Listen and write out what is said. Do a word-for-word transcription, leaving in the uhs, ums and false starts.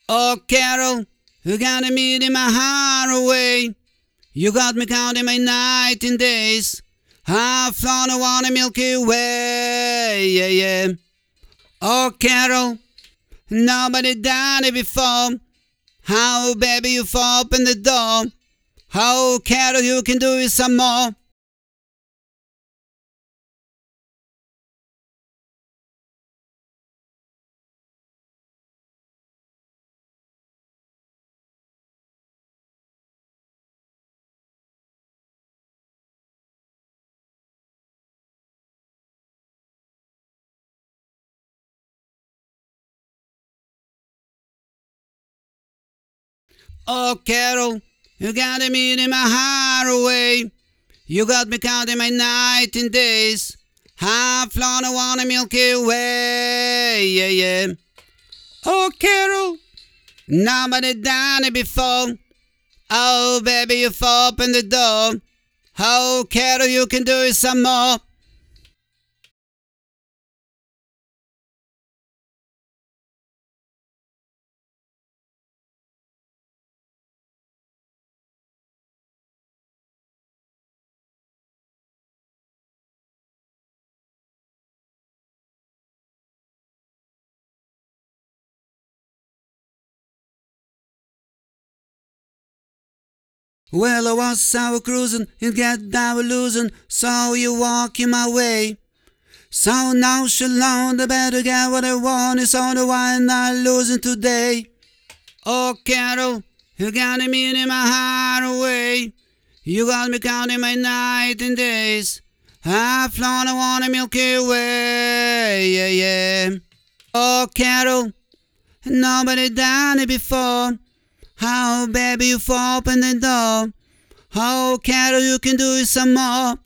Oh, Carol, you got me in my heart away. You got me counting my night and days. I've flown around the Milky Way, yeah, yeah. Oh, Carol, nobody done it before. How, baby, you fall open the door. How, Carol, you can do it some more. Oh, Carol, you got me in my heart away. You got me counting my night and days. I've flown around the Milky Way, yeah, yeah. Oh, Carol, nobody done it before. Oh, baby, you fall open the door. Oh, Carol, you can do it some more. Well, I was out cruising, you get down losing, so you walking my way. So nonchalant, I better get what I want, it's all the while not losing today. Oh, Carol, you got me in my heart away. You got me counting my night and days. I've flown around the Milky Way, yeah, yeah. Oh, Carol, nobody done it before. How, baby, you fall open the door. Oh, Carol, you can do it some more.